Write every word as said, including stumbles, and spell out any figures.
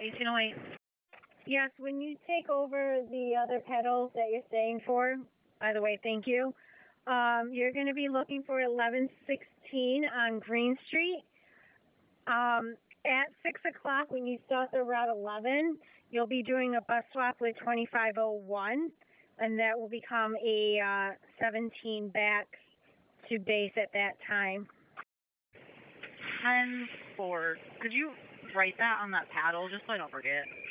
eighteen oh eight. Yes, when you take over the other pedals that you're staying for, by the way, thank you, um, you're going to be looking for eleven sixteen on Green Street. Um, at six o'clock, when you start the Route eleven, you'll be doing a bus swap with twenty-five oh one, and that will become a uh, seventeen back to base at that time. ten four. Could you write that on that paddle just so I don't forget?